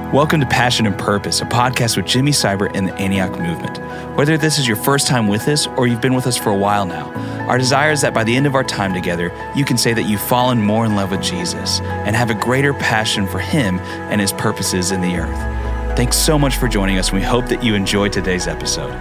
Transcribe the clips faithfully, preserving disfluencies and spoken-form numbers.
Welcome to Passion and Purpose, a podcast with Jimmy Seibert and the Antioch Movement. Whether this is your first time with us or you've been with us for a while now, our desire is that by the end of our time together, you can say that you've fallen more in love with Jesus and have a greater passion for Him and His purposes in the earth. Thanks so much for joining us, and we hope that you enjoyed today's episode.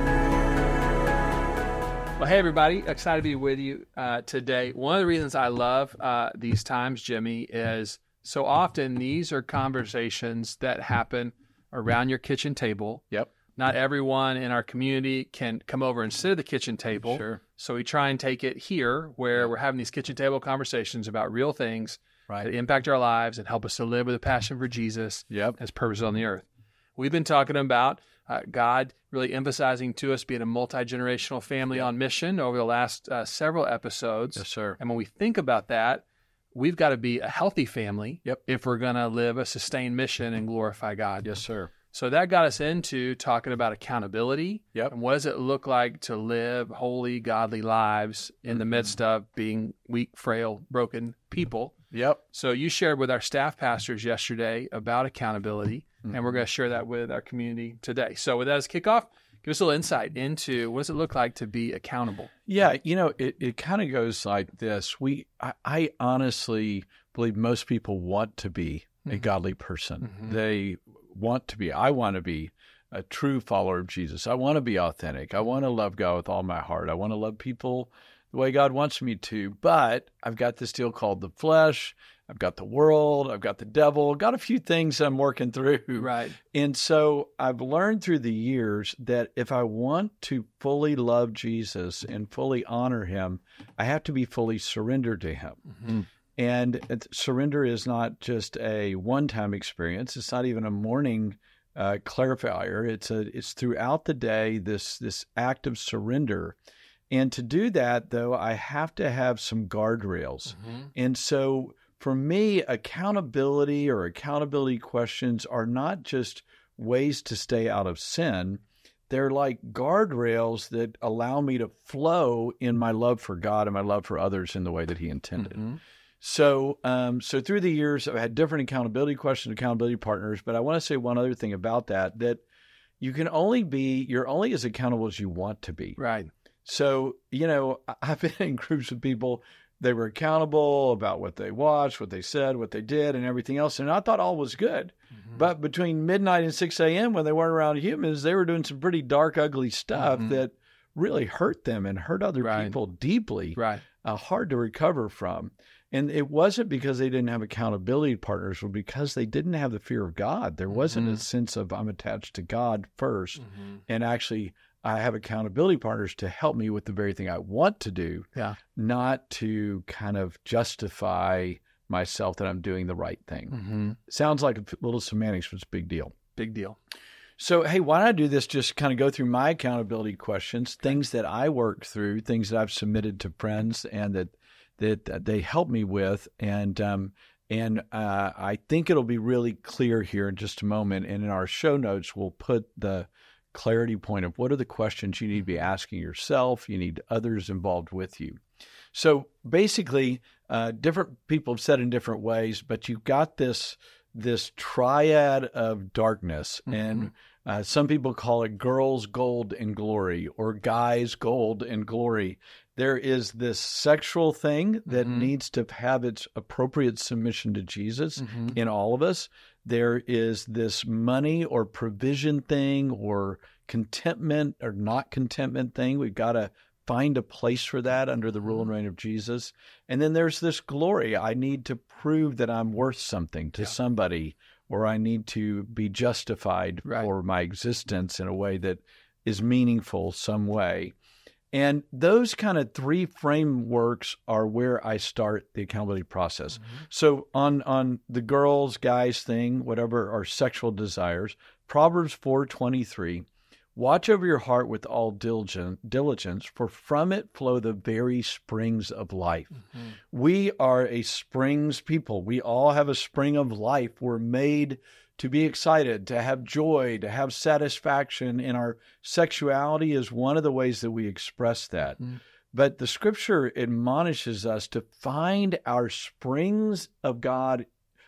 Well, hey, everybody. Excited to be with you uh, today. One of the reasons I love uh, these times, Jimmy, is so often these are conversations that happen around your kitchen table. Yep. Not everyone in our community can come over and sit at the kitchen table. Sure. So we try and take it here where we're having these kitchen table conversations about real things Right. that impact our lives and help us to live with a passion for Jesus Yep. as purpose on the earth. We've been talking about uh, God really emphasizing to us being a multi-generational family on mission over the last uh, several episodes. Yes, sir. And when we think about that, we've got to be a healthy family Yep. if we're going to live a sustained mission and glorify God. Yes, sir. So that got us into talking about accountability. Yep. And what does it look like to live holy, godly lives in the midst of being weak, frail, broken people? Yep. So you shared with our staff pastors yesterday about accountability, Mm-hmm. and we're going to share that with our community today. So with that as kickoff, give us a little insight into what does it look like to be accountable? Yeah, you know, it, it kind of goes like this. We, I, I honestly believe most people want to be a Mhm. godly person. Mhm. They want to be. I want to be a true follower of Jesus. I want to be authentic. I want to love God with all my heart. I want to love people the way God wants me to. But I've got this deal called the flesh. I've got the world. I've got the devil. Got a few things I'm working through. Right. And so I've learned through the years that if I want to fully love Jesus and fully honor Him, I have to be fully surrendered to Him. Mm-hmm. And it, surrender is not just a one-time experience. It's not even a morning uh, clarifier. It's a it's throughout the day, this this act of surrender. And to do that, though, I have to have some guardrails. Mm-hmm. And so for me, accountability or accountability questions are not just ways to stay out of sin. They're like guardrails that allow me to flow in my love for God and my love for others in the way that He intended. Mm-hmm. So, um, so through the years, I've had different accountability questions, accountability partners, but I want to say one other thing about that, that you can only be, you're only as accountable as you want to be. Right. So, you know, I've been in groups with people, they were accountable about what they watched, what they said, what they did, and everything else. And I thought all was good. Mm-hmm. But between midnight and six a.m., when they weren't around humans, they were doing some pretty dark, ugly stuff Mhm. that really hurt them and hurt other Right. people deeply, Right. uh, hard to recover from. And it wasn't because they didn't have accountability partners, but because they didn't have the fear of God. There wasn't Mhm. a sense of I'm attached to God first, Mm-hmm. and actually I have accountability partners to help me with the very thing I want to do, Yeah. not to kind of justify myself that I'm doing the right thing. Mm-hmm. Sounds like a little semantics, but it's a big deal. Big deal. So, hey, why don't I do this? Just kind of go through my accountability questions, things that I work through, things that I've submitted to friends and that that, that they help me with. And um, and uh, I think it'll be really clear here in just a moment. And in our show notes, we'll put the clarity point of what are the questions you need to be asking yourself, you need others involved with you. So basically, uh, different people have said in different ways, but you've got this this triad of darkness, Mm-hmm. and uh, some people call it girls' gold and glory or guys' gold and glory. There is this sexual thing that Mhm. needs to have its appropriate submission to Jesus Mm-hmm. in all of us. There is this money or provision thing or contentment or not contentment thing. We've got to find a place for that under the rule and reign of Jesus. And then there's this glory. I need to prove that I'm worth something to Yeah. somebody, or I need to be justified Right. for my existence in a way that is meaningful some way. And those kind of three frameworks are where I start the accountability process. Mm-hmm. So on on the girls, guys thing, whatever our sexual desires, Proverbs four twenty-three, watch over your heart with all diligent, diligence, for from it flow the very springs of life. Mm-hmm. We are a springs people. We all have a spring of life. We're made to be excited, to have joy, to have satisfaction, and our sexuality is one of the ways that we express that. Mm. But the scripture admonishes us to find our springs of God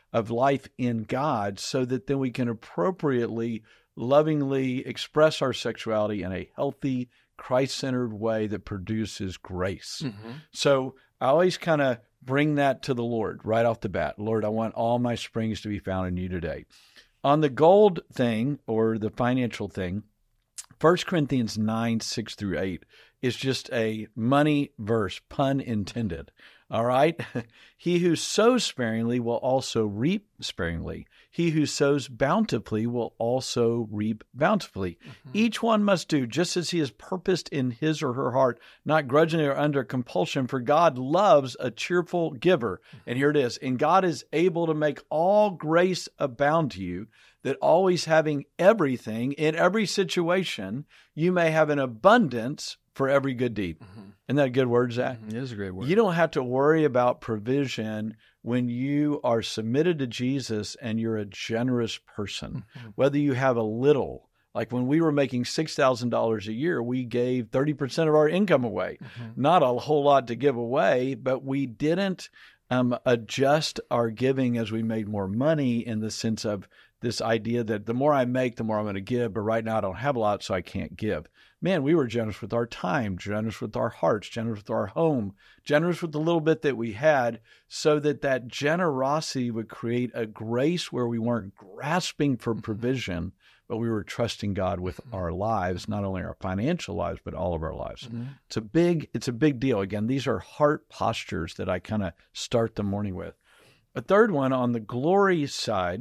of life in God so that then we can appropriately, lovingly express our sexuality in a healthy, Christ-centered way that produces grace. Mm-hmm. So I always kind of bring that to the Lord right off the bat. Lord, I want all my springs to be found in you today. On the gold thing or the financial thing, First Corinthians nine, six through eight is just a money verse, pun intended. All right? He who sows sparingly will also reap sparingly. He who sows bountifully will also reap bountifully. Mm-hmm. Each one must do just as he has purposed in his or her heart, not grudgingly or under compulsion, for God loves a cheerful giver. Mm-hmm. And here it is. And God is able to make all grace abound to you, that always having everything in every situation, you may have an abundance for every good deed. Mm-hmm. Isn't that a good word, Zach? Mm-hmm. It is a great word. You don't have to worry about provision when you are submitted to Jesus and you're a generous person. Mm-hmm. Whether you have a little, like when we were making six thousand dollars a year, we gave thirty percent of our income away. Mm-hmm. Not a whole lot to give away, but we didn't um, adjust our giving as we made more money in the sense of this idea that the more I make, the more I'm going to give, but right now I don't have a lot, so I can't give. Man, we were generous with our time, generous with our hearts, generous with our home, generous with the little bit that we had, so that that generosity would create a grace where we weren't grasping for provision, but we were trusting God with our lives, not only our financial lives, but all of our lives. Mm-hmm. It's a big, it's a big deal. Again, these are heart postures that I kind of start the morning with. A third one on the glory side,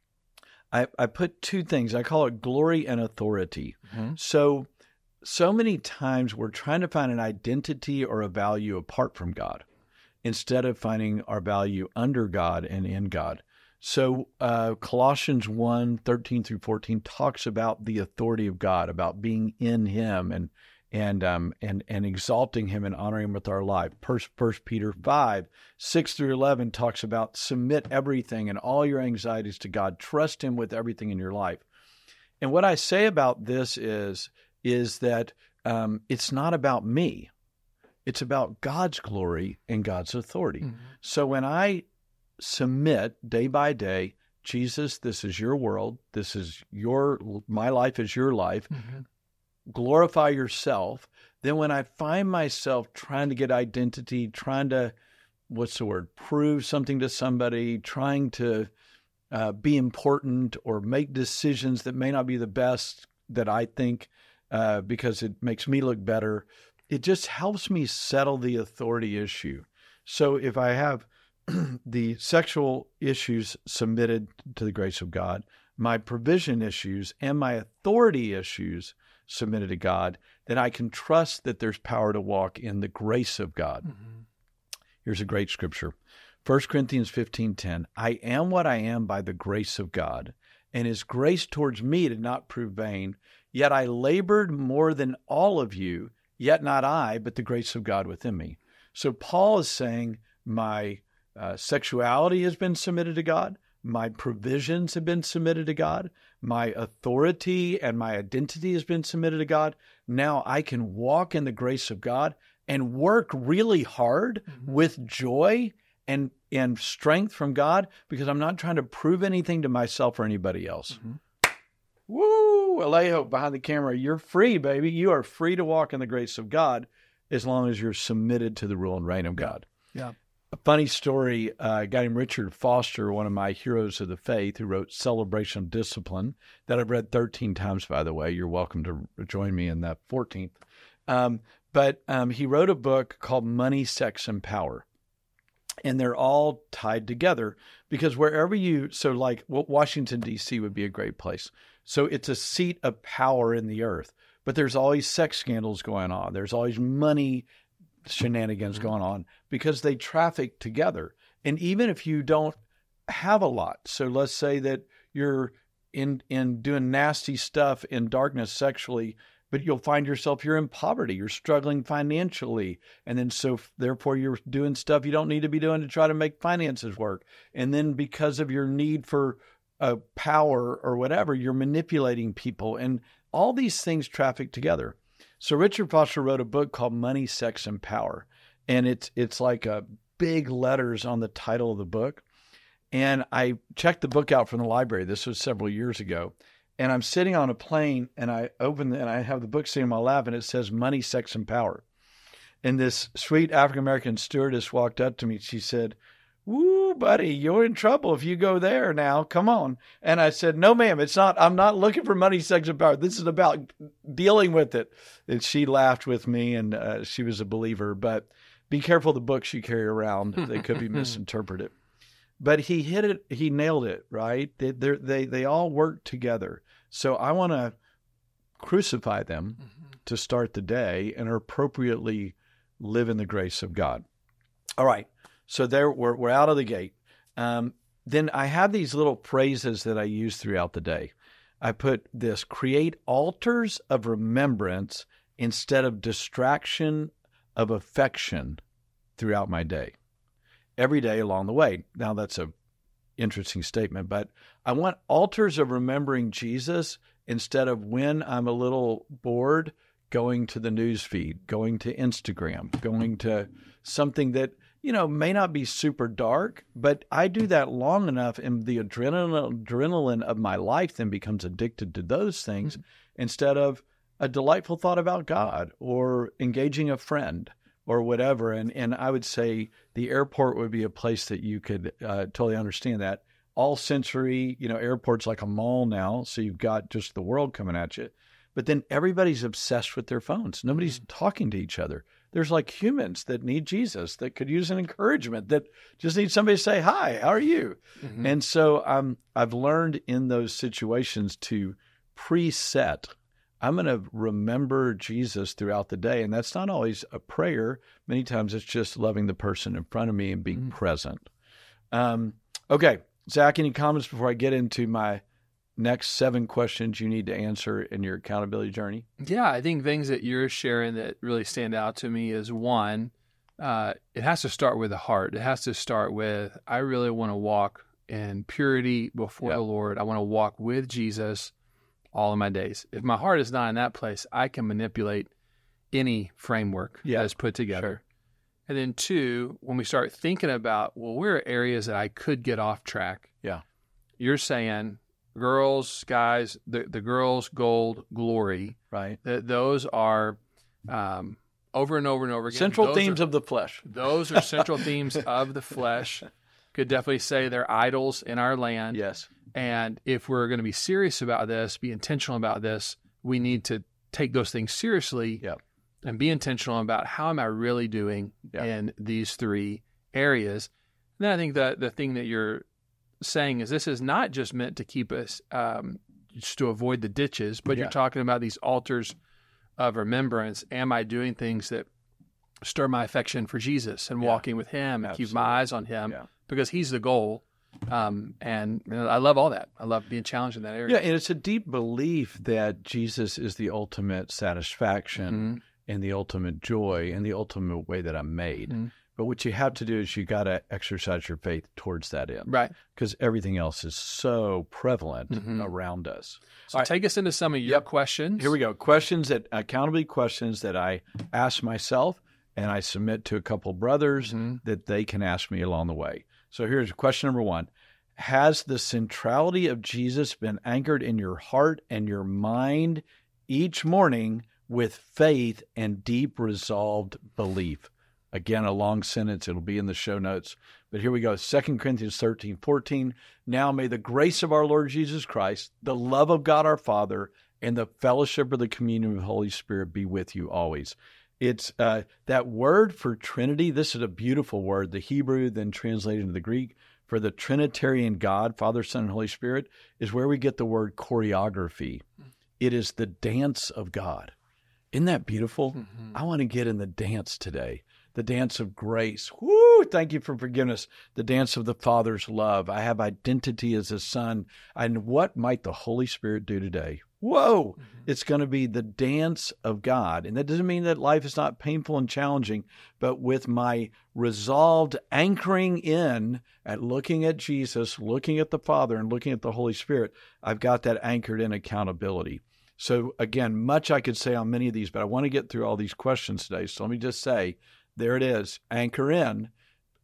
I, I put two things. I call it glory and authority. Mm-hmm. So, so many times we're trying to find an identity or a value apart from God instead of finding our value under God and in God. So uh, Colossians one, thirteen through fourteen talks about the authority of God, about being in him and and um and and exalting him and honoring him with our life. First, First Peter five, six through eleven talks about submit everything and all your anxieties to God. Trust him with everything in your life. And what I say about this is, is that um, it's not about me. It's about God's glory and God's authority. Mm-hmm. So when I submit day by day, Jesus, this is your world. This is your, my life is your life. Mm-hmm. Glorify yourself. Then when I find myself trying to get identity, trying to, what's the word, prove something to somebody, trying to uh, be important or make decisions that may not be the best that I think uh, because it makes me look better, it just helps me settle the authority issue. So if I have the sexual issues submitted to the grace of God, my provision issues and my authority issues submitted to God, then I can trust that there's power to walk in the grace of God. Mm-hmm. Here's a great scripture. First Corinthians fifteen ten, I am what I am by the grace of God, and his grace towards me did not prove vain. Yet I labored more than all of you, yet not I, but the grace of God within me. So Paul is saying my uh, sexuality has been submitted to God. My provisions have been submitted to God. My authority and my identity has been submitted to God. Now I can walk in the grace of God and work really hard mm-hmm. with joy and, and strength from God because I'm not trying to prove anything to myself or anybody else. Mm-hmm. Woo! Alejo, behind the camera, you're free, baby. You are free to walk in the grace of God as long as you're submitted to the rule and reign of God. Yeah. A funny story, uh, a guy named Richard Foster, one of my heroes of the faith, who wrote Celebration of Discipline, that I've read thirteen times, by the way. You're welcome to join me in that fourteenth. Um, but um, he wrote a book called Money, Sex, and Power. And they're all tied together because wherever you, so like Washington, D C would be a great place. So it's a seat of power in the earth, but there's always sex scandals going on. There's always money shenanigans going on because they traffic together. And even if you don't have a lot, so let's say that you're in, in doing nasty stuff in darkness sexually, but you'll find yourself, you're in poverty, you're struggling financially. And then so therefore you're doing stuff you don't need to be doing to try to make finances work. And then because of your need for uh, power or whatever, you're manipulating people. And all these things traffic together. So Richard Foster wrote a book called Money, Sex, and Power. And it's it's like a big letters on the title of the book. And I checked the book out from the library. This was several years ago. And I'm sitting on a plane, and I open the, and I have the book sitting in my lap, and it says Money, Sex, and Power. And this sweet African-American stewardess walked up to me. She said, "Woo, buddy, you're in trouble if you go there now. Come on." And I said, "No, ma'am, it's not. I'm not looking for money, sex, and power. This is about dealing with it." And she laughed with me, and uh, she was a believer. But be careful the books you carry around. They could be misinterpreted. But he hit it. He nailed it, right? They they they all work together. So I want to crucify them mm-hmm. to start the day and appropriately live in the grace of God. All right. So there we're we're out of the gate. Um, then I have these little phrases that I use throughout the day. I put this: create altars of remembrance instead of distraction of affection throughout my day. Every day along the way. Now that's a interesting statement, but I want altars of remembering Jesus instead of when I'm a little bored going to the news feed, going to Instagram, going to something that, you know, may not be super dark, but I do that long enough and the adrenaline, adrenaline of my life then becomes addicted to those things mm-hmm. instead of a delightful thought about God or engaging a friend or whatever. And and I would say the airport would be a place that you could uh, totally understand that. All sensory, you know, airport's like a mall now, so you've got just the world coming at you. But then everybody's obsessed with their phones. Nobody's mm-hmm. talking to each other. There's like humans that need Jesus, that could use an encouragement, that just need somebody to say, "Hi, how are you?" Mm-hmm. And so um, I've learned in those situations to preset. I'm going to remember Jesus throughout the day. And that's not always a prayer. Many times it's just loving the person in front of me and being mm-hmm. present. Um, okay, Zach, any comments before I get into my next seven questions you need to answer in your accountability journey? Yeah, I think things that you're sharing that really stand out to me is one, uh, it has to start with the heart. It has to start with, I really want to walk in purity before yep. the Lord. I want to walk with Jesus all of my days. If my heart is not in that place, I can manipulate any framework yeah, that is put together. Sure. And then two, when we start thinking about, well, where are areas that I could get off track? Yeah. You're saying girls, guys, the, the girls, gold, glory. Right. That those are um, over and over and over again. Central those themes are, of the flesh. Those are central themes of the flesh. Could definitely say they're idols in our land. Yes. And if we're going to be serious about this, be intentional about this, we need to take those things seriously yep. and be intentional about how am I really doing yep. in these three areas. And then I think that the thing that you're saying is this is not just meant to keep us, um, just to avoid the ditches, but yeah. you're talking about these altars of remembrance. Am I doing things that stir my affection for Jesus and yeah. walking with him and Absolutely. keep my eyes on him yeah. because he's the goal. Um, and you know, I love all that. I love being challenged in that area. Yeah, and it's a deep belief that Jesus is the ultimate satisfaction mm-hmm. and the ultimate joy and the ultimate way that I'm made. Mm-hmm. But what you have to do is you got to exercise your faith towards that end. Right. Because everything else is so prevalent mm-hmm. around us. So right. take us into some of your yep. questions. Here we go. Questions that, accountability questions that I ask myself and I submit to a couple brothers mm-hmm. that they can ask me along the way. So here's question number one. Has the centrality of Jesus been anchored in your heart and your mind each morning with faith and deep resolved belief? Again, a long sentence. It'll be in the show notes. But here we go. Second Corinthians thirteen, fourteen. Now may the grace of our Lord Jesus Christ, the love of God our Father, and the fellowship of the communion of the Holy Spirit be with you always. It's uh, that word for Trinity. This is a beautiful word. The Hebrew, then translated into the Greek, for the Trinitarian God, Father, Son, and Holy Spirit, is where we get the word choreography. It is the dance of God. Isn't that beautiful? Mm-hmm. I want to get in the dance today. The dance of grace. Woo! Thank you for forgiveness. The dance of the Father's love. I have identity as a son. And what might the Holy Spirit do today? Whoa! Mm-hmm. It's going to be the dance of God. And that doesn't mean that life is not painful and challenging, but with my resolved anchoring in at looking at Jesus, looking at the Father, and looking at the Holy Spirit, I've got that anchored in accountability. So again, much I could say on many of these, but I want to get through all these questions today. So let me just say, there it is. Anchor in.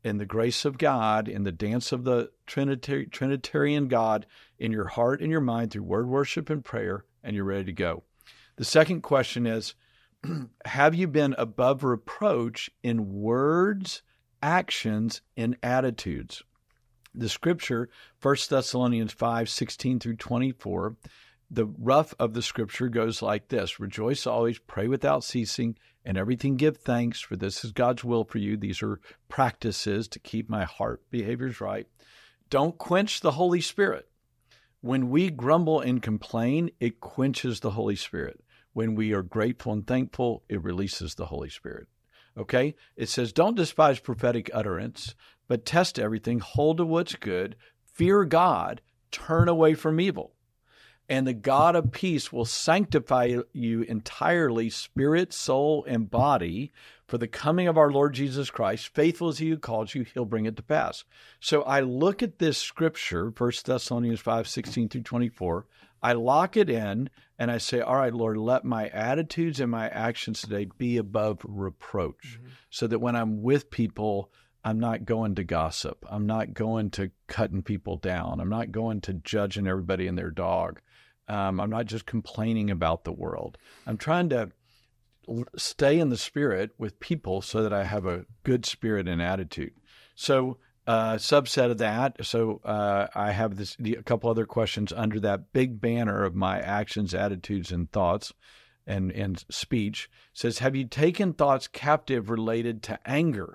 in the grace of God, in the dance of the Trinitary, Trinitarian God in your heart and your mind through word worship and prayer, and you're ready to go. The second question is, have you been above reproach in words, actions, and attitudes? The scripture, First Thessalonians five, sixteen through twenty-four, the rough of the scripture goes like this: rejoice always, pray without ceasing, and everything give thanks, for this is God's will for you. These are practices to keep my heart behaviors right. Don't quench the Holy Spirit. When we grumble and complain, it quenches the Holy Spirit. When we are grateful and thankful, it releases the Holy Spirit. Okay? It says, don't despise prophetic utterance, but test everything, hold to what's good, fear God, turn away from evil. And the God of peace will sanctify you entirely, spirit, soul, and body, for the coming of our Lord Jesus Christ. Faithful is he who calls you, he'll bring it to pass. So I look at this scripture, First Thessalonians five, sixteen through twenty-four. I lock it in and I say, all right, Lord, let my attitudes and my actions today be above reproach, mm-hmm. so that when I'm with people, I'm not going to gossip. I'm not going to cutting people down. I'm not going to judging everybody and their dog. Um, I'm not just complaining about the world. I'm trying to stay in the spirit with people so that I have a good spirit and attitude. So uh, subset of that. So uh, I have this a couple other questions under that big banner of my actions, attitudes, and thoughts and, and speech. It says, have you taken thoughts captive related to anger?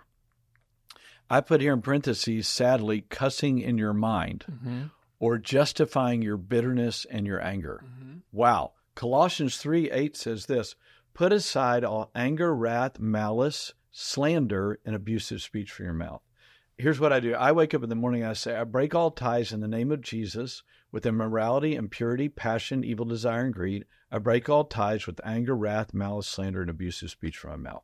I put here in parentheses, sadly, cussing in your mind, mm-hmm. or justifying your bitterness and your anger. Mm-hmm. Wow. Colossians three eight says this: put aside all anger, wrath, malice, slander, and abusive speech from your mouth. Here's what I do. I wake up in the morning and I say, I break all ties in the name of Jesus with immorality, impurity, passion, evil desire, and greed. I break all ties with anger, wrath, malice, slander, and abusive speech from my mouth.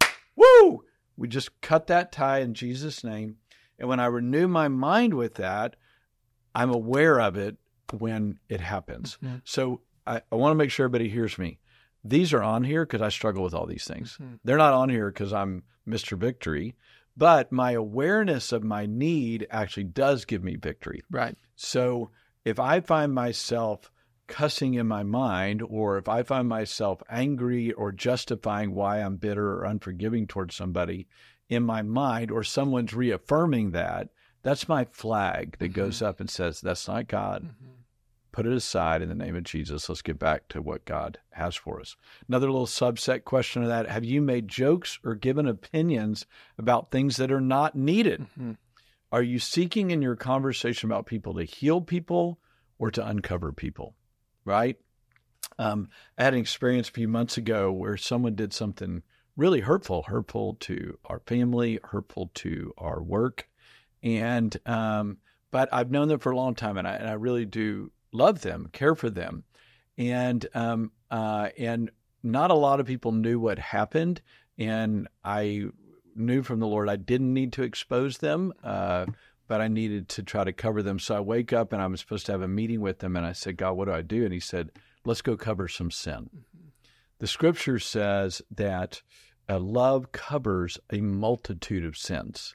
Woo! We just cut that tie in Jesus' name. And when I renew my mind with that, I'm aware of it when it happens. Mm-hmm. So I, I want to make sure everybody hears me. These are on here because I struggle with all these things. Mm-hmm. They're not on here because I'm Mister Victory, but my awareness of my need actually does give me victory. Right. So if I find myself cussing in my mind, or if I find myself angry or justifying why I'm bitter or unforgiving towards somebody in my mind, or someone's reaffirming that, that's my flag that mm-hmm. goes up and says, that's not God. Mm-hmm. Put it aside in the name of Jesus. Let's get back to what God has for us. Another little subset question of that: have you made jokes or given opinions about things that are not needed? Mm-hmm. Are you seeking in your conversation about people to heal people or to uncover people? Right? Um, I had an experience a few months ago where someone did something really hurtful, hurtful to our family, hurtful to our work. And, um, but I've known them for a long time, and I, and I really do love them, care for them. And, um, uh, and not a lot of people knew what happened. And I knew from the Lord I didn't need to expose them, uh, but I needed to try to cover them. So I wake up and I'm supposed to have a meeting with them. And I said, God, what do I do? And he said, let's go cover some sin. Mm-hmm. The scripture says that uh, love covers a multitude of sins.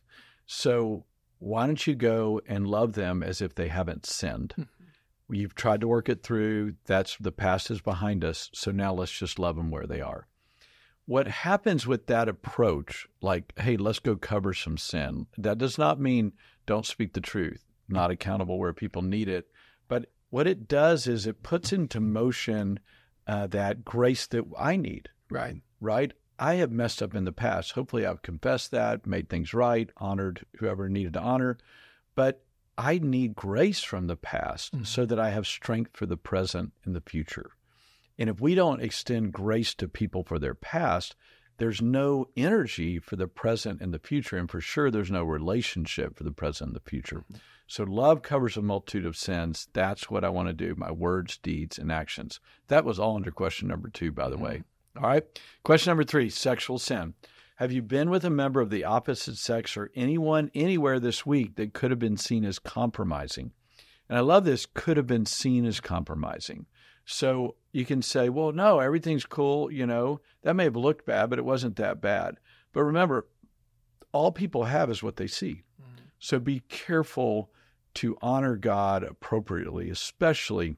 So why don't you go and love them as if they haven't sinned? Mm-hmm. You've tried to work it through. That's the past is behind us. So now let's just love them where they are. What happens with that approach, like, hey, let's go cover some sin, that does not mean don't speak the truth, not accountable where people need it. But what it does is it puts into motion uh, that grace that I need. Right. Right? I have messed up in the past. Hopefully I've confessed that, made things right, honored whoever needed to honor. But I need grace from the past mm-hmm. so that I have strength for the present and the future. And if we don't extend grace to people for their past, there's no energy for the present and the future. And for sure, there's no relationship for the present and the future. Mm-hmm. So love covers a multitude of sins. That's what I want to do, my words, deeds, and actions. That was all under question number two, by the mm-hmm. way. All right. Question number three, sexual sin. Have you been with a member of the opposite sex or anyone anywhere this week that could have been seen as compromising? And I love this, could have been seen as compromising. So you can say, well, no, everything's cool. You know, that may have looked bad, but it wasn't that bad. But remember, all people have is what they see. Mm-hmm. So be careful to honor God appropriately, especially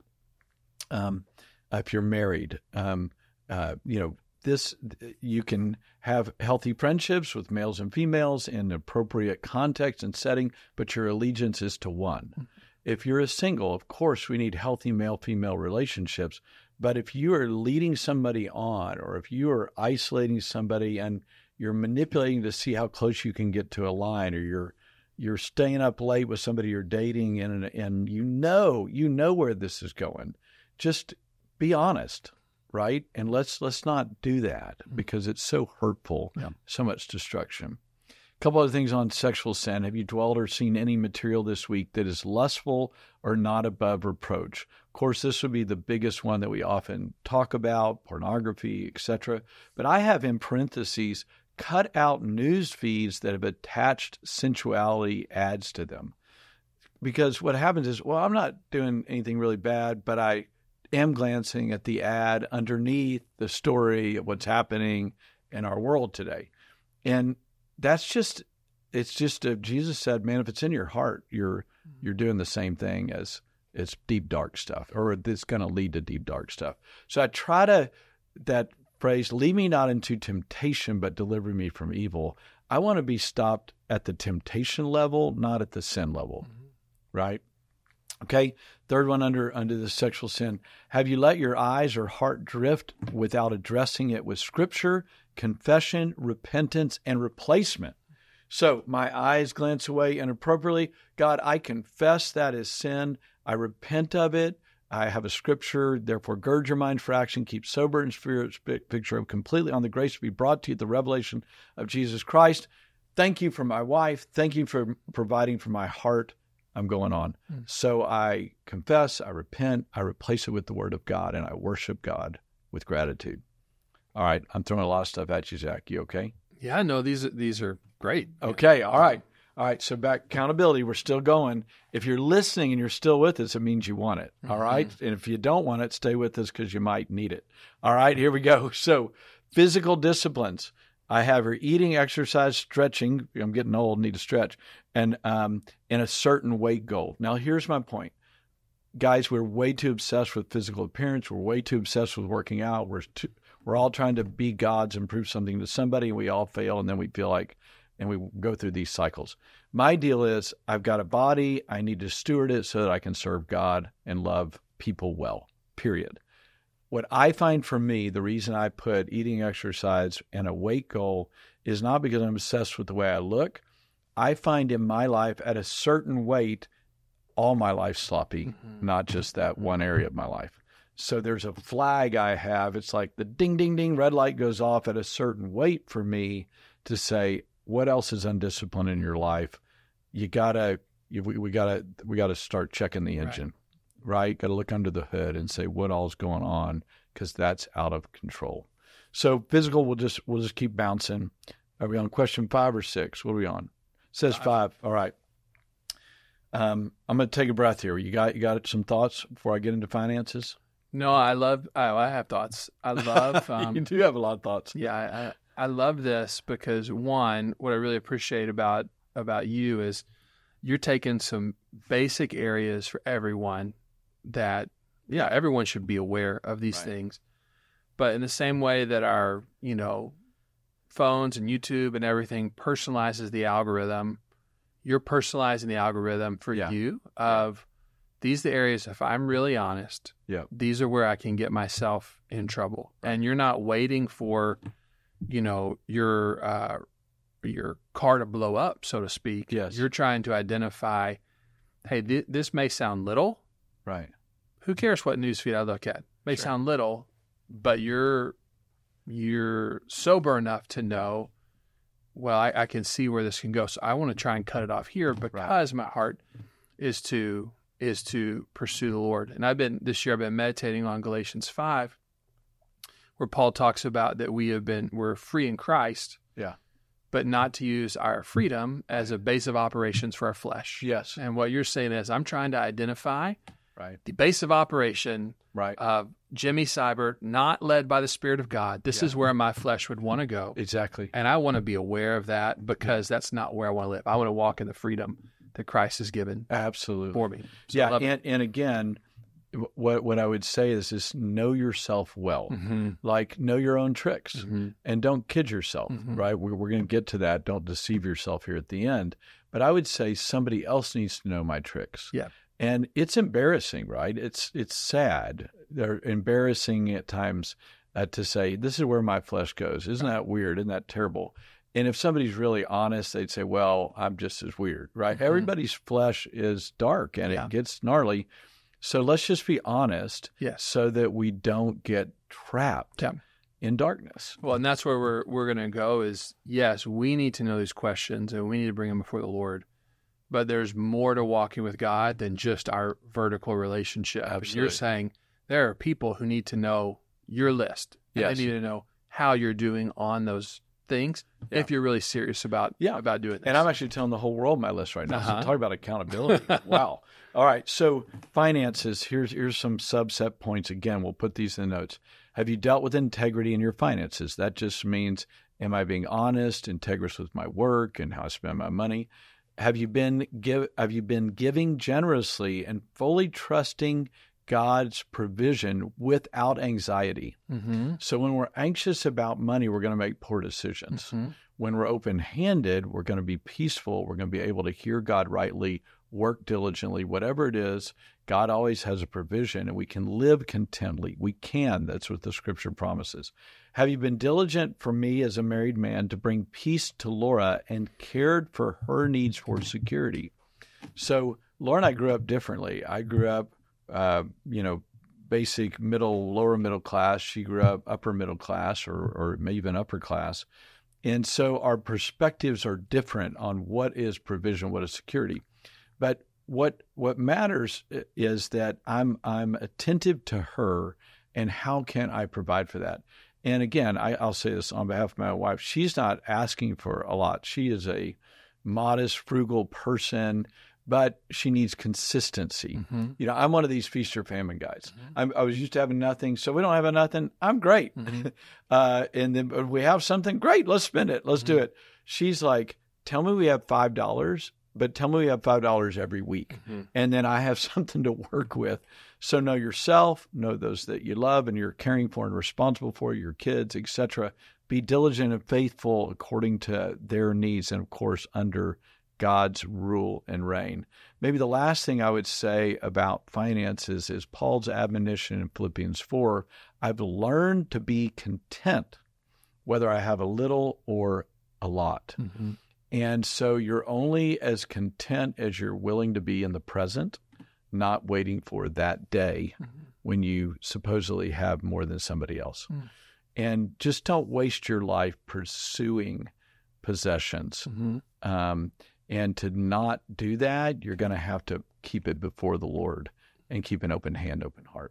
um, if you're married. Um, uh, you know, this you can have healthy friendships with males and females in appropriate context and setting, but your allegiance is to one. Mm-hmm. If you're a single, of course, we need healthy male-female relationships. But if you are leading somebody on, or if you are isolating somebody and you're manipulating to see how close you can get to a line, or you're you're staying up late with somebody you're dating, and and you know you know where this is going, just be honest, right? And let's let's not do that, because it's so hurtful, yeah. so much destruction. A couple other things on sexual sin. Have you dwelled or seen any material this week that is lustful or not above reproach? Of course, this would be the biggest one that we often talk about, pornography, et cetera. But I have in parentheses, cut out news feeds that have attached sensuality ads to them. Because what happens is, well, I'm not doing anything really bad, but I am glancing at the ad underneath the story of what's happening in our world today. And that's just, it's just, a, Jesus said, man, if it's in your heart, you're you're doing the same thing as it's deep, dark stuff, or it's going to lead to deep, dark stuff. So I try to, that phrase, lead me not into temptation, but deliver me from evil. I want to be stopped at the temptation level, not at the sin level, mm-hmm. right? Okay, third one under under the sexual sin. Have you let your eyes or heart drift without addressing it with Scripture, confession, repentance, and replacement? So my eyes glance away inappropriately. God, I confess that is sin. I repent of it. I have a Scripture, therefore gird your mind for action, keep sober in spirit, picture of completely on the grace to be brought to you, the revelation of Jesus Christ. Thank you for my wife. Thank you for providing for my heart. I'm going on. Mm. So I confess, I repent, I replace it with the Word of God, and I worship God with gratitude. All right, I'm throwing a lot of stuff at you, Zach. You okay? Yeah, no, these these are great. Okay, all right. All right, so back accountability, we're still going. If you're listening and you're still with us, it means you want it, all right? Mm-hmm. And if you don't want it, stay with us because you might need it. All right, here we go. So physical disciplines. I have her eating, exercise, stretching. I'm getting old, need to stretch, and um, and a certain weight goal. Now, here's my point. Guys, we're way too obsessed with physical appearance. We're way too obsessed with working out. We're too, we're all trying to be gods and prove something to somebody, and we all fail, and then we feel like, and we go through these cycles. My deal is I've got a body. I need to steward it so that I can serve God and love people well, period. What I find for me, the reason I put eating, exercise, and a weight goal is not because I'm obsessed with the way I look. I find in my life at a certain weight, all my life's sloppy, mm-hmm. not just that one area of my life. So there's a flag I have. It's like the ding, ding, ding, red light goes off at a certain weight for me to say, what else is undisciplined in your life? You gotta, you, we, we gotta, we gotta start checking the engine. Right. Right? Got to look under the hood and say what all's going on, because that's out of control. So physical, we'll just we'll just keep bouncing. Are we on question five or six? What are we on? It says five. five. All right. Um, I'm going to take a breath here. You got you got some thoughts before I get into finances? No, I love. Oh, I have thoughts. I love. Um, you do have a lot of thoughts. Yeah, I, I love this because one, what I really appreciate about about you is you're taking some basic areas for everyone. That, yeah, everyone should be aware of these right. things. But in the same way that our, you know, phones and YouTube and everything personalizes the algorithm, you're personalizing the algorithm for yeah. you of yeah. these are the areas, if I'm really honest, yeah. these are where I can get myself in trouble. Right. And you're not waiting for, you know, your uh, your car to blow up, so to speak. Yes. You're trying to identify, hey, th- this may sound little. Right. Who cares what newsfeed I look at? It may sure. sound little, but you're you're sober enough to know, well, I, I can see where this can go. So I want to try and cut it off here because right. my heart is to is to pursue the Lord. And I've been this year I've been meditating on Galatians five, where Paul talks about that we have been we're free in Christ. Yeah. But not to use our freedom as a base of operations for our flesh. Yes. And what you're saying is I'm trying to identify Right. the base of operation Right. of Jimmy Seibert, not led by the Spirit of God. This Yeah. is where my flesh would want to go. Exactly. And I want to be aware of that because that's not where I want to live. I want to walk in the freedom that Christ has given Absolutely. for me. So I Yeah. love it. And, and again, what what I would say is is know yourself well. Mhm. Like know your own tricks Mhm. and don't kid yourself, Mhm. right? We're, we're going to get to that. Don't deceive yourself here at the end. But I would say somebody else needs to know my tricks. Yeah. And it's embarrassing, right? It's it's sad. They're embarrassing at times uh, to say, this is where my flesh goes. Isn't that weird? Isn't that terrible? And if somebody's really honest, they'd say, well, I'm just as weird, right? Mhm. Everybody's flesh is dark and Yeah. it gets gnarly. So let's just be honest Yes. so that we don't get trapped Yeah. in darkness. Well, and that's where we're we're going to go is, yes, we need to know these questions and we need to bring them before the Lord. But there's more to walking with God than just our vertical relationship. And Absolutely. you're saying there are people who need to know your list. And Yes. they need to know how you're doing on those things Yeah. if you're really serious about, Yeah. about doing this. And I'm actually telling the whole world my list right now. Uh-huh. So talk about accountability. Wow. All right. So finances, here's here's some subset points. Again, we'll put these in the notes. Have you dealt with integrity in your finances? That just means, am I being honest, integrous with my work and how I spend my money? Have you been give have you been giving generously and fully trusting God's provision without anxiety? Mm-hmm. So when we're anxious about money, we're going to make poor decisions. Mm-hmm. When we're open-handed, we're going to be peaceful. We're going to be able to hear God rightly, work diligently, whatever it is. God always has a provision, and we can live contently. We can. That's what the Scripture promises. Have you been diligent for me as a married man to bring peace to Laura and cared for her needs for security? So Laura and I grew up differently. I grew up, uh, you know, basic middle, lower middle class. She grew up upper middle class or, or maybe even upper class. And so our perspectives are different on what is provision, what is security. But what what matters is that I'm I'm attentive to her and how can I provide for that? And again, I, I'll say this on behalf of my wife. She's not asking for a lot. She is a modest, frugal person, but she needs consistency. Mm-hmm. You know, I'm one of these feast or famine guys. Mhm. I'm, I was used to having nothing, so we don't have a nothing. I'm great. Mhm. uh, and then if we have something, great, let's spend it. Let's do Mhm. it. She's like, tell me we have five dollars, but tell me we have five dollars every week. Mm-hmm. And then I have something to work with. So know yourself, know those that you love and you're caring for and responsible for, your kids, et cetera. Be diligent and faithful according to their needs and, of course, under God's rule and reign. Maybe the last thing I would say about finances is Paul's admonition in Philippians four. I've learned to be content, whether I have a little or a lot. Mm-hmm. And so you're only as content as you're willing to be in the present, not waiting for that day Mm-hmm. when you supposedly have more than somebody else. Mm. And just don't waste your life pursuing possessions. Mm-hmm. Um, and to not do that, you're going to have to keep it before the Lord and keep an open hand, open heart.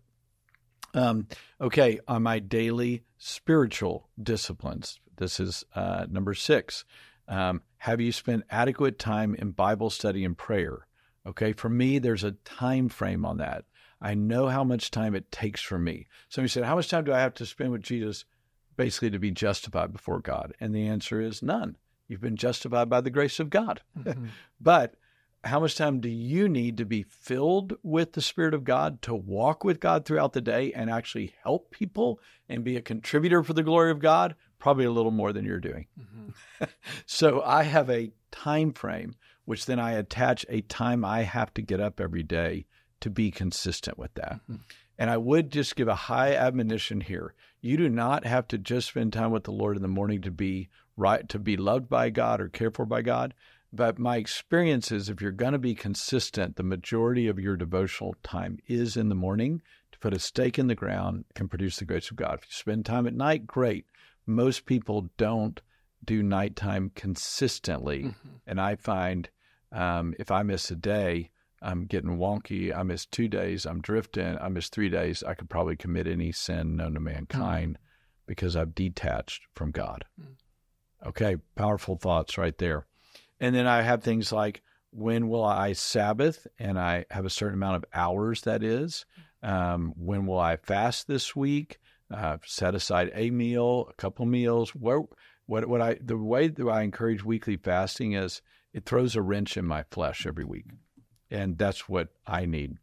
Um, okay, on my daily spiritual disciplines, this is uh, number six. Um, have you spent adequate time in Bible study and prayer? Okay, for me, there's a time frame on that. I know how much time it takes for me. Somebody said, how much time do I have to spend with Jesus basically to be justified before God? And the answer is none. You've been justified by the grace of God. Mm-hmm. But how much time do you need to be filled with the Spirit of God to walk with God throughout the day and actually help people and be a contributor for the glory of God? Probably a little more than you're doing. Mm-hmm. So I have a time frame, which then I attach a time I have to get up every day to be consistent with that. Mm-hmm. And I would just give a high admonition here. You do not have to just spend time with the Lord in the morning to be right, to be loved by God or cared for by God. But my experience is if you're going to be consistent, the majority of your devotional time is in the morning. To put a stake in the ground can produce the grace of God. If you spend time at night, great. Most people don't do nighttime consistently. Mm-hmm. And I find um, if I miss a day, I'm getting wonky. I miss two days. I'm drifting. I miss three days. I could probably commit any sin known to mankind mm. because I've detached from God. Mm. Okay, powerful thoughts right there. And then I have things like, when will I Sabbath? And I have a certain amount of hours, that is. Um, when will I fast this week? Uh, set aside a meal, a couple meals. Where, what, what I, the way that I encourage weekly fasting is it throws a wrench in my flesh every week. And that's what I need.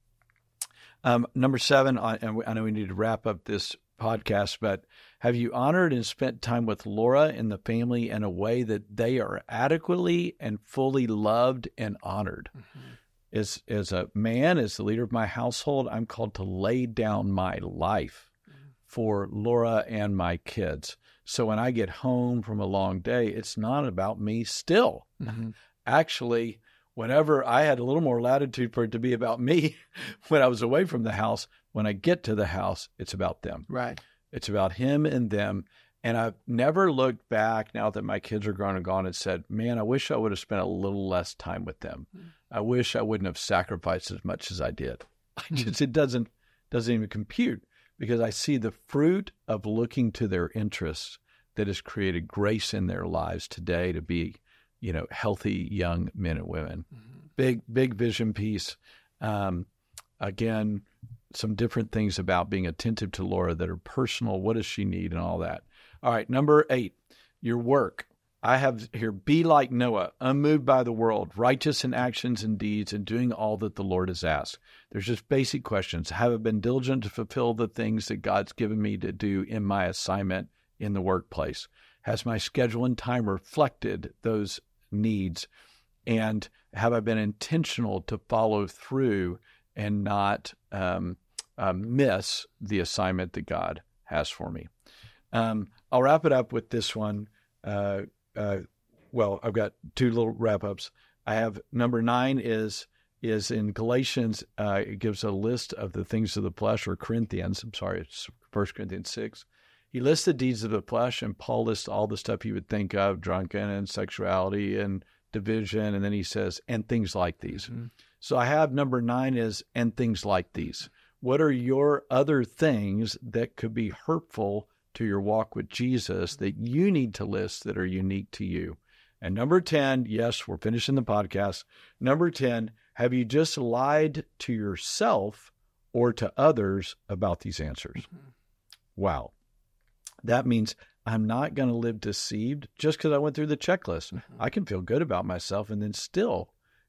Um, number seven, and I know we need to wrap up this podcast, but have you honored and spent time with Laura and the family in a way that they are adequately and fully loved and honored? Mm-hmm. As, as a man, as the leader of my household, I'm called to lay down my life for Laura and my kids. So when I get home from a long day, it's not about me still. Mm-hmm. Actually, whenever I had a little more latitude for it to be about me when I was away from the house, when I get to the house, it's about them. Right. It's about him and them. And I've never looked back now that my kids are grown and gone and said, man, I wish I would have spent a little less time with them. Mm-hmm. I wish I wouldn't have sacrificed as much as I did. I just, it doesn't, doesn't even compute. Because I see the fruit of looking to their interests that has created grace in their lives today to be, you know, healthy young men and women. Mm-hmm. Big, big vision piece. Um, again, some different things about being attentive to Laura that are personal. What does she need and all that? All right, number eight, your work. I have here, be like Noah, unmoved by the world, righteous in actions and deeds, and doing all that the Lord has asked. There's just basic questions. Have I been diligent to fulfill the things that God's given me to do in my assignment in the workplace? Has my schedule and time reflected those needs? And have I been intentional to follow through and not um, uh, miss the assignment that God has for me? Um, I'll wrap it up with this one. Uh, Uh, well, I've got two little wrap-ups. I have number nine is is in Galatians. Uh, it gives a list of the things of the flesh, or Corinthians. I'm sorry, it's First Corinthians six. He lists the deeds of the flesh, and Paul lists all the stuff you would think of, drunken and sexuality and division, and then he says, and things like these. Mm-hmm. So I have number nine is, and things like these. What are your other things that could be hurtful to your walk with Jesus that you need to list that are unique to you? And number ten, yes, we're finishing the podcast. Number ten, have you just lied to yourself or to others about these answers? Mm-hmm. Wow. That means I'm not going to live deceived just because I went through the checklist. Mm-hmm. I can feel good about myself and then still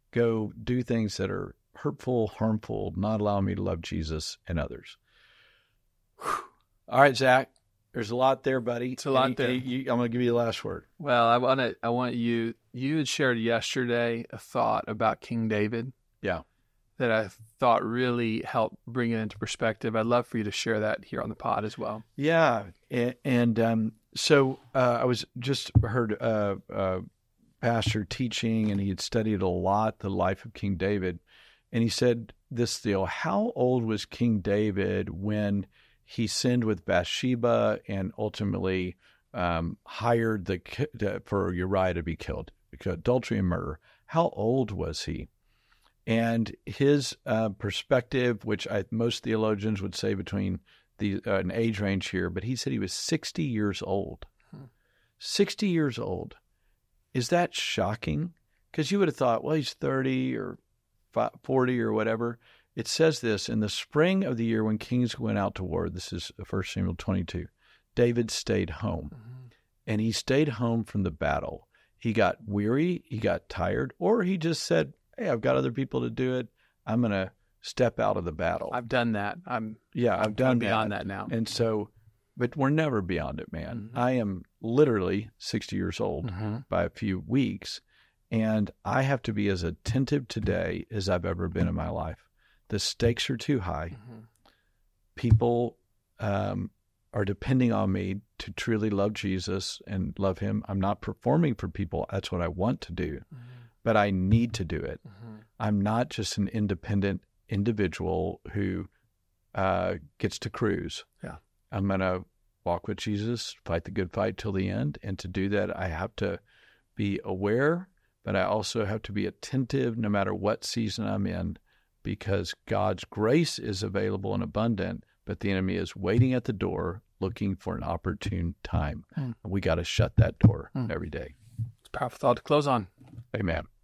go do things that are hurtful, harmful, not allowing me to love Jesus and others. Whew. All right, Zach. There's a lot there, buddy. It's a lot Any, there. You, I'm going to give you the last word. Well, I want to. I want you. You had shared yesterday a thought about King David. Yeah. That I thought really helped bring it into perspective. I'd love for you to share that here on the pod as well. Yeah, and, and um, so uh, I was just heard a uh, uh, pastor teaching, and he had studied a lot the life of King David, and he said this deal: how old was King David when he sinned with Bathsheba and ultimately um, hired the, the for Uriah to be killed, because adultery and murder? How old was he? And his uh, perspective, which I, most theologians would say between the uh, an age range here, but he said he was sixty years old. Hmm. sixty years old. Is that shocking? Because you would have thought, well, he's thirty or forty or whatever. It says this, in the spring of the year when kings went out to war, this is First Samuel twenty-two, David stayed home. Mm-hmm. And he stayed home from the battle. He got weary, he got tired, or he just said, hey, I've got other people to do it. I'm going to step out of the battle. I've done that. I'm Yeah, I've I'm done beyond that. that now. And so, but we're never beyond it, man. Mm-hmm. I am literally sixty years old mm-hmm. by a few weeks, and I have to be as attentive today as I've ever been in my life. The stakes are too high. Mm-hmm. People um, are depending on me to truly love Jesus and love him. I'm not performing for people. That's what I want to do, mm-hmm. but I need to do it. Mm-hmm. I'm not just an independent individual who uh, gets to cruise. Yeah, I'm going to walk with Jesus, fight the good fight till the end. And to do that, I have to be aware, but I also have to be attentive no matter what season I'm in, because God's grace is available and abundant, but the enemy is waiting at the door looking for an opportune time. Mm. We got to shut that door mm. every day. It's a powerful thought to close on. Amen.